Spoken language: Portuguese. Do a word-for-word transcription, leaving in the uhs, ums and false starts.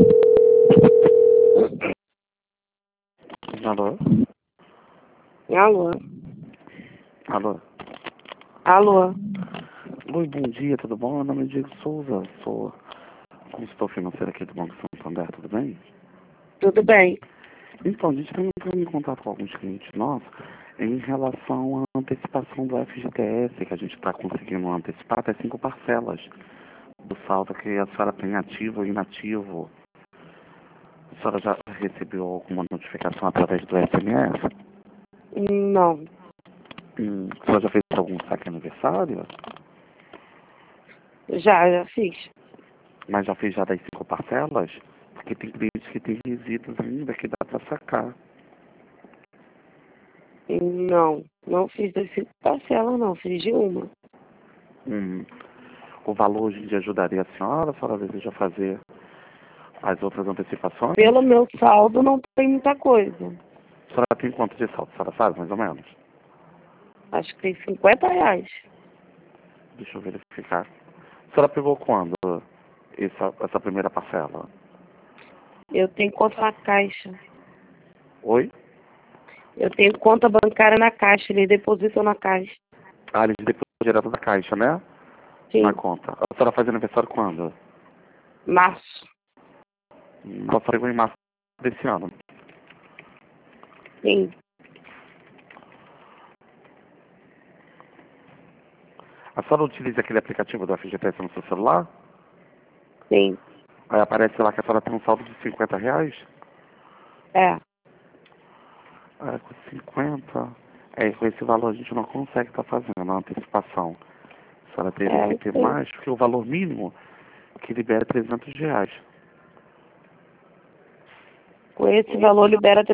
Alô? Alô? Alô? Alô? Oi, bom dia, tudo bom? Meu nome é Diego Souza, sou consultor financeiro aqui do Banco Santander, tudo bem? Tudo bem? Então, a gente está entrando em contato com alguns clientes nossos em relação à antecipação do F G T S, que a gente está conseguindo antecipar até cinco parcelas do saldo que a senhora tem ativo ou inativo. A senhora já recebeu alguma notificação através do S M S? Não. Hum, a senhora já fez algum saque aniversário? Já, já fiz. Mas já fez já das cinco parcelas? Porque tem clientes que têm resíduos ainda que dá para sacar. Não. Não fiz das cinco parcelas, não. Fiz de uma. Hum. O valor hoje em dia ajudaria a senhora? A senhora deseja fazer as outras antecipações? Pelo meu saldo, não tem muita coisa. A senhora tem quanto de saldo? A senhora sabe, mais ou menos? Acho que tem cinquenta reais. Deixa eu verificar. A senhora pegou quando essa, essa primeira parcela? Eu tenho conta na Caixa. Oi? Eu tenho conta bancária na Caixa. Eles depositam na Caixa. Ah, eles depois direto da caixa, né? Sim. Na conta. A senhora faz aniversário quando? Março. Hum, Ela pegou em março desse ano. Sim. A senhora utiliza aquele aplicativo do F G T S no seu celular? Sim. Aí aparece lá que a senhora tem um saldo de cinquenta reais? É. Ah, com cinquenta. É, com esse valor a gente não consegue estar fazendo a antecipação. A senhora teria É, que ter sim. mais, porque o valor mínimo que libera é trezentos reais. Com esse valor, libera